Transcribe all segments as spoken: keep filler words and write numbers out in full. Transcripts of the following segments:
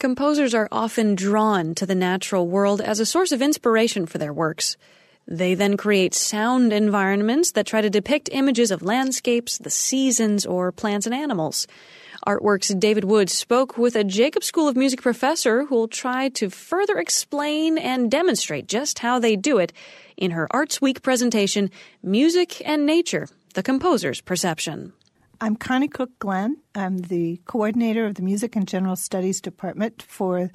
composers are often drawn to the natural world as a source of inspiration for their works. They then create sound environments that try to depict images of landscapes, the seasons, or plants and animals. Artworks David Wood spoke with a Jacobs School of Music professor who will try to further explain and demonstrate just how they do it in her Arts Week presentation, Music and Nature, the Composer's Perception. I'm Connie Cook-Glenn. I'm the coordinator of the Music and General Studies Department for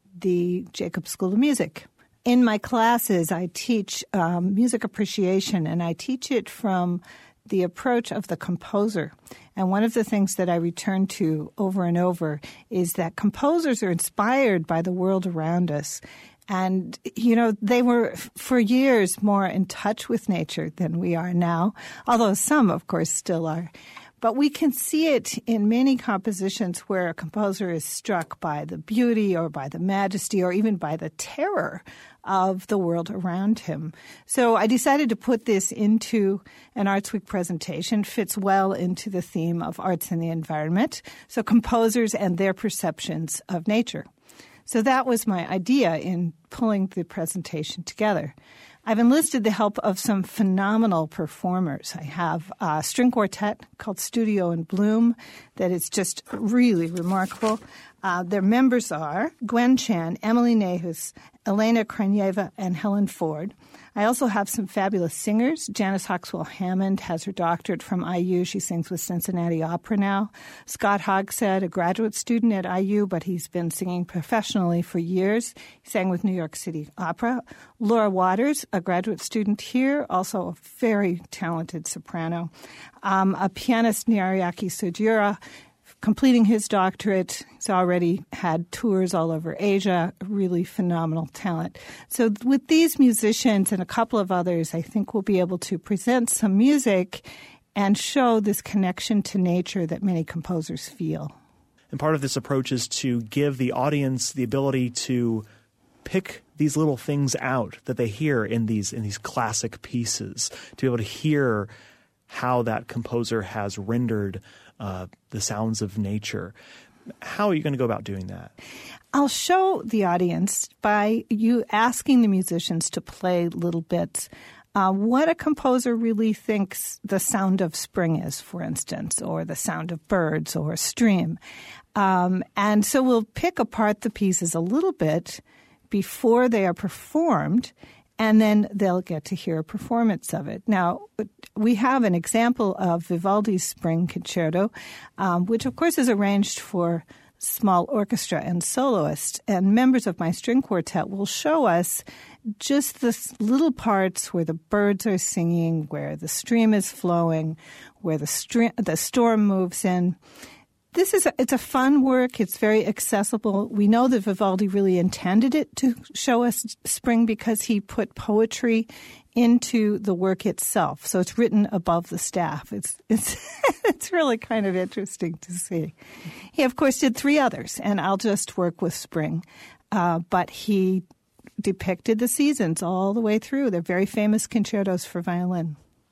the Jacobs School of Music. In my classes, I teach um, music appreciation, and I teach it from the approach of the composer. And one of the things that I return to over and over is that composers are inspired by the world around us. And, you know, they were for years more in touch with nature than we are now, although some, of course, still are. But we can see it in many compositions where a composer is struck by the beauty or by the majesty or even by the terror of the world around him. So I decided to put this into an Arts Week presentation. Fits well into the theme of arts and the environment. So composers and their perceptions of nature. So that was my idea in pulling the presentation together. I've enlisted the help of some phenomenal performers. I have a string quartet called Studio in Bloom that is just really remarkable. Uh, their members are Gwen Chan, Emily Nehus, Elena Kranieva, and Helen Ford. I also have some fabulous singers. Janice Hawkswell-Hammond has her doctorate from I U. She sings with Cincinnati Opera now. Scott Hogshead, a graduate student at I U, but he's been singing professionally for years. He sang with New York City Opera. Laura Waters, a graduate student here, also a very talented soprano. Um, a pianist, Nyariaki Sugiura, completing his doctorate. He's already had tours all over Asia, really phenomenal talent. So with these musicians and a couple of others, I think we'll be able to present some music and show this connection to nature that many composers feel. And part of this approach is to give the audience the ability to pick these little things out that they hear in these in these classic pieces, to be able to hear how that composer has rendered uh, the sounds of nature. How are you going to go about doing that? I'll show the audience by you asking the musicians to play little bits. Uh, what a composer really thinks the sound of spring is, for instance, or the sound of birds or a stream. Um, and so we'll pick apart the pieces a little bit before they are performed, and then they'll get to hear a performance of it. Now, we have an example of Vivaldi's Spring Concerto, um, which, of course, is arranged for small orchestra and soloist. And members of my string quartet will show us just the little parts where the birds are singing, where the stream is flowing, where the, stream, the storm moves in. This is a, it's a fun work. It's very accessible. We know that Vivaldi really intended it to show us spring because he put poetry into the work itself. So it's written above the staff. It's it's it's really kind of interesting to see. He, of course, did three others, and I'll just work with spring. Uh, but he depicted the seasons all the way through. They're very famous concertos for violin.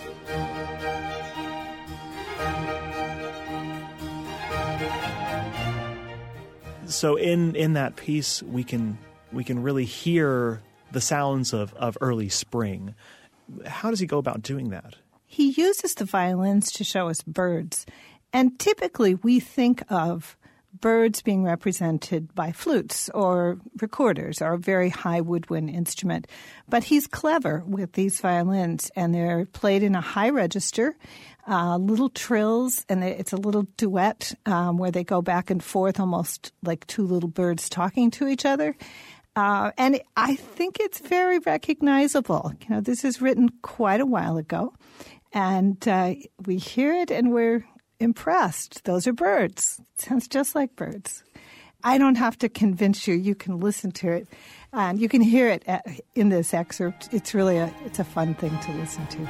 So in, in that piece, we can we can really hear the sounds of, of early spring. How does he go about doing that? He uses the violins to show us birds. And typically we think of birds being represented by flutes or recorders or a very high woodwind instrument. But he's clever with these violins, and they're played in a high register, uh, little trills, and it's a little duet um, where they go back and forth almost like two little birds talking to each other. Uh, and I think it's very recognizable. You know, this is written quite a while ago, and uh, we hear it and we're impressed. Those are birds. It sounds just like birds. I don't have to convince you. You can listen to it, and you can hear it in this excerpt. It's really a it's a fun thing to listen to.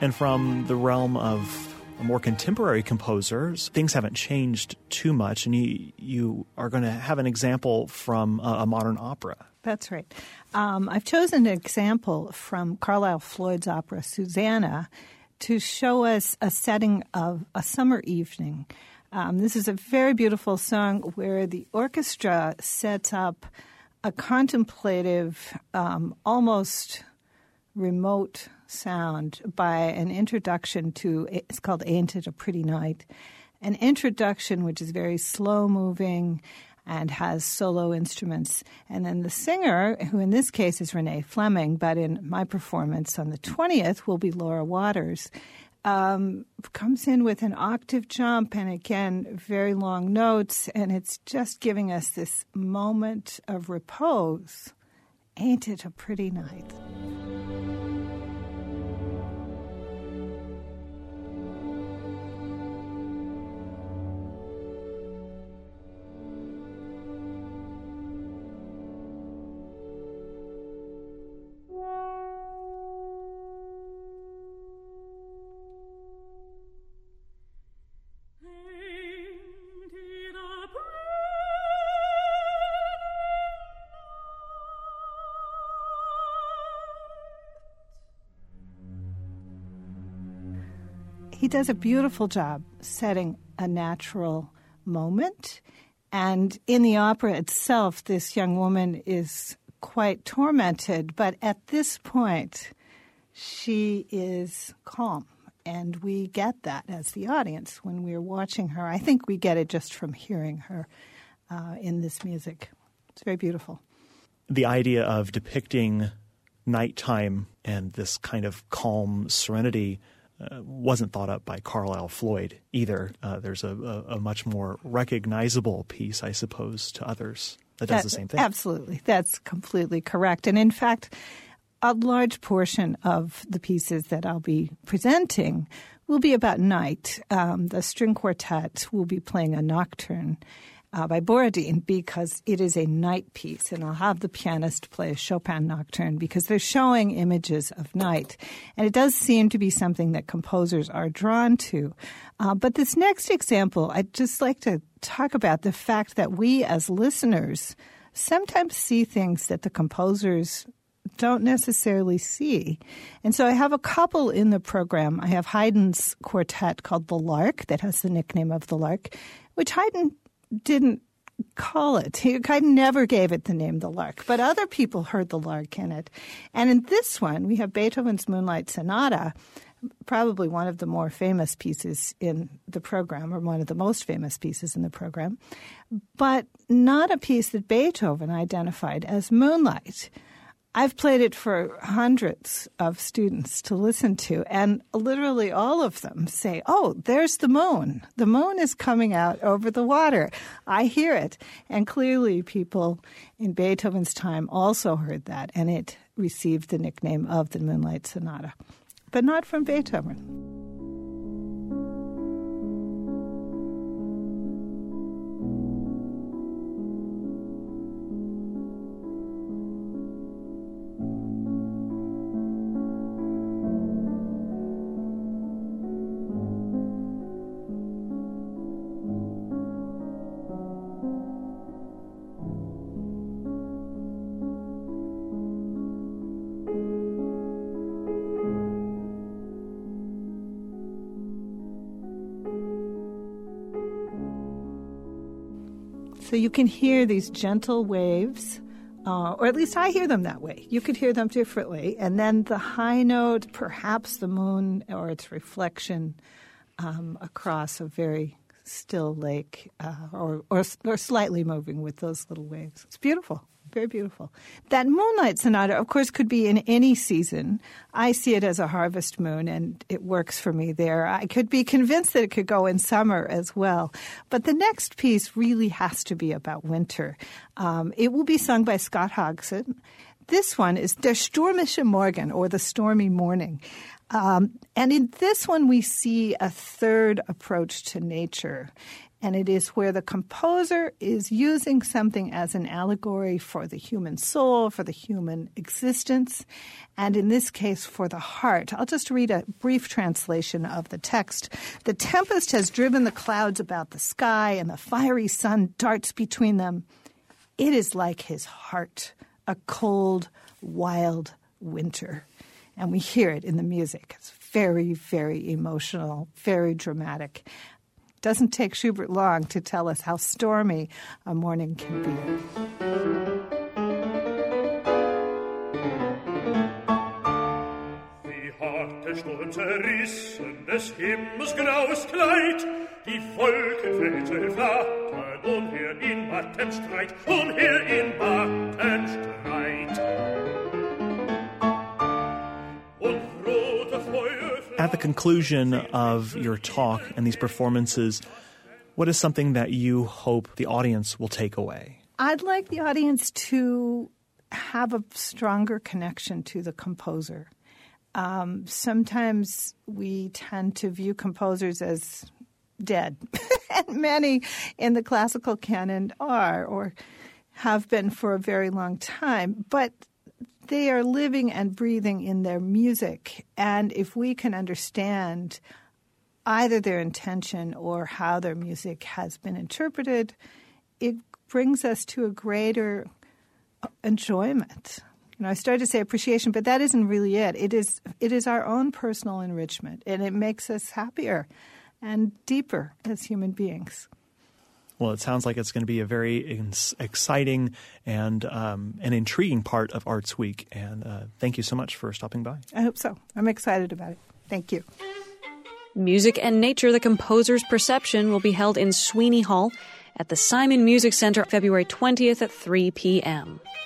And from the realm of more contemporary composers, things haven't changed too much, and you, you are going to have an example from a, a modern opera. That's right. Um, I've chosen an example from Carlisle Floyd's opera, Susanna, to show us a setting of a summer evening. Um, this is a very beautiful song where the orchestra sets up a contemplative, um, almost remote sound by an introduction to, it's called Ain't It a Pretty Night, an introduction which is very slow-moving and has solo instruments. And then the singer, who in this case is Renee Fleming, but in my performance on the twentieth will be Laura Waters, um, comes in with an octave jump and, again, very long notes, and it's just giving us this moment of repose. Ain't it a pretty night? He does a beautiful job setting a natural moment. And in the opera itself, this young woman is quite tormented. But at this point, she is calm. And we get that as the audience when we're watching her. I think we get it just from hearing her uh, in this music. It's very beautiful. The idea of depicting nighttime and this kind of calm serenity Uh, wasn't thought up by Carlisle Floyd either. Uh, there's a, a, a much more recognizable piece, I suppose, to others that does that, the same thing. Absolutely. That's completely correct. And in fact, a large portion of the pieces that I'll be presenting will be about night. Um, the string quartet will be playing a nocturne Uh, by Borodin because it is a night piece, and I'll have the pianist play a Chopin nocturne because they're showing images of night. And it does seem to be something that composers are drawn to. Uh, but this next example, I'd just like to talk about the fact that we as listeners sometimes see things that the composers don't necessarily see. And so I have a couple in the program. I have Haydn's quartet called The Lark that has the nickname of The Lark, which Haydn didn't call it. He never gave it the name The Lark, but other people heard the lark in it. And in this one, we have Beethoven's Moonlight Sonata, probably one of the more famous pieces in the program, or one of the most famous pieces in the program, but not a piece that Beethoven identified as moonlight. I've played it for hundreds of students to listen to, and literally all of them say, oh, there's the moon. The moon is coming out over the water. I hear it. And clearly people in Beethoven's time also heard that, and it received the nickname of the Moonlight Sonata, but not from Beethoven. So you can hear these gentle waves, uh, or at least I hear them that way. You could hear them differently. And then the high note, perhaps the moon or its reflection um, across a very still lake, uh, or, or or slightly moving with those little waves. It's beautiful. Very beautiful. That Moonlight Sonata, of course, could be in any season. I see it as a harvest moon, and it works for me there. I could be convinced that it could go in summer as well. But the next piece really has to be about winter. Um, it will be sung by Scott Hodgson. This one is Der stürmische Morgen, or the stormy morning. Um, and in this one, we see a third approach to nature. And it is where the composer is using something as an allegory for the human soul, for the human existence, and in this case, for the heart. I'll just read a brief translation of the text. The tempest has driven the clouds about the sky, and the fiery sun darts between them. It is like his heart, a cold, wild winter. And we hear it in the music. It's very, very emotional, very dramatic. Doesn't take Schubert long to tell us how stormy a morning can be. Wie hart der Sturm zerrissen des Himmels graues Kleid, die Wolkenfläche flattern umher in matten Streit, umher in matten Streit. Und rote Feuer. At the conclusion of your talk and these performances, what is something that you hope the audience will take away? I'd like the audience to have a stronger connection to the composer. Um, sometimes we tend to view composers as dead, and many in the classical canon are or have been for a very long time. But they are living and breathing in their music, and if we can understand either their intention or how their music has been interpreted, it brings us to a greater enjoyment. You know, I started to say appreciation, but that isn't really it. It is it is our own personal enrichment, and it makes us happier and deeper as human beings. Well, it sounds like it's going to be a very ins- exciting and um, an intriguing part of Arts Week. And uh, thank you so much for stopping by. I hope so. I'm excited about it. Thank you. Music and Nature, the Composer's Perception, will be held in Sweeney Hall at the Simon Music Center February twentieth at three p.m.